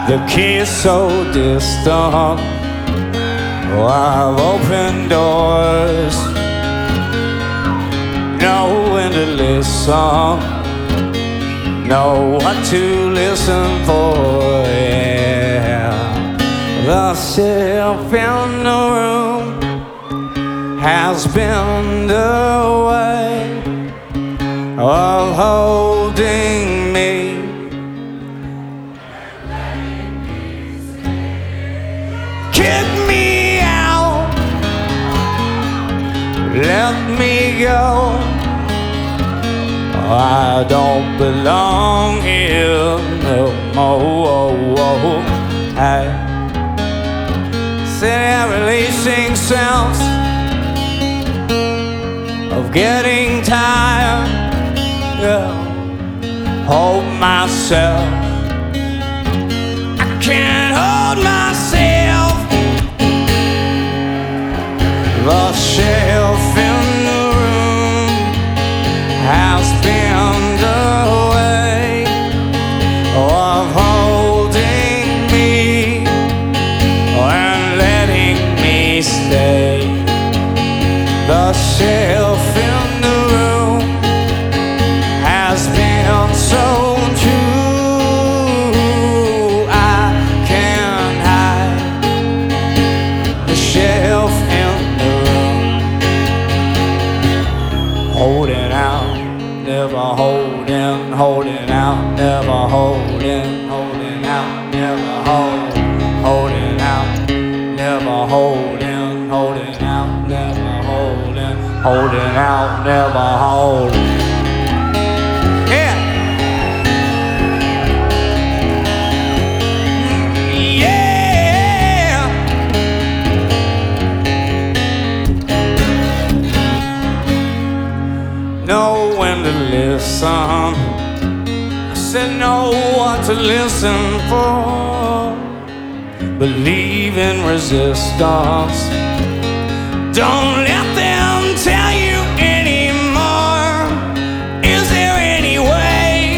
The key is so distant. Oh, I've opened doors, know when to listen, know what to listen for. Yeah. The shelf in the room has been the way of holding me. Kick me out, let me go. I don't belong here no more. I sit here releasing sounds of getting tired. Yeah. Hold myself, I can't hold myself. The shelf in the room has been the way of holding me and letting me stay. The shelf in the room has been so true. I can't hide the shelf in the room. Holding out, never holding, holding out, never holding, holding out, never holding out, never holding, holding out, never holding out, never holding. Yeah. Yeah. Know when to listen. I said know what to listen for. Believe in resistance. Don't let them tell you anymore. Is there any way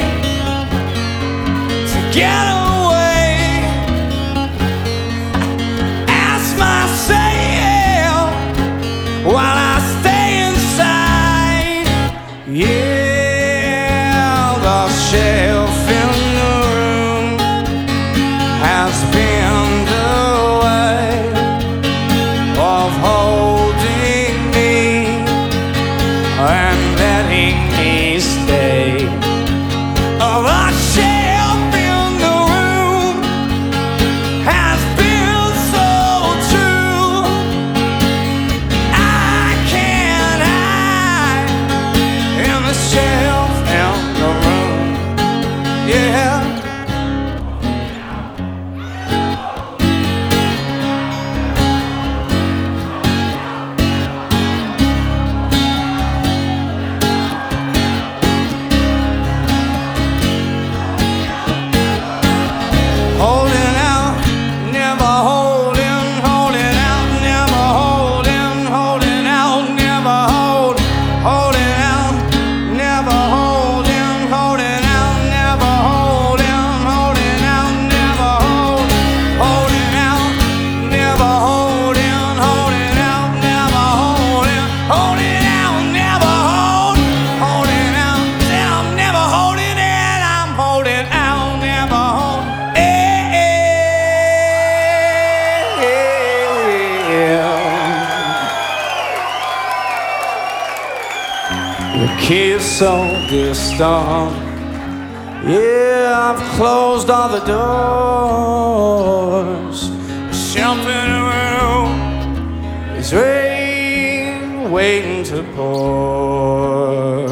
to get away? Ask myself while I stay inside. Yeah, the shelf in the room has been the way of holding me and letting me stay. Oh, the shelf in the room has been so true. I can't hide in the shelf in the room. Yeah. Holding out, never holding, holding out, never holding, holding out, never holding out, never holding, holding out, never holding out, never holding out, never holding out, never holding out, never holding out. Then I'm never holding it, I'm holding out, never holding. The key is so distant. Yeah, I've closed all the doors. The shelf in the room is rain waiting to pour.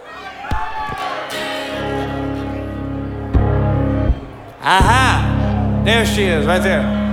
Aha! There she is, right there.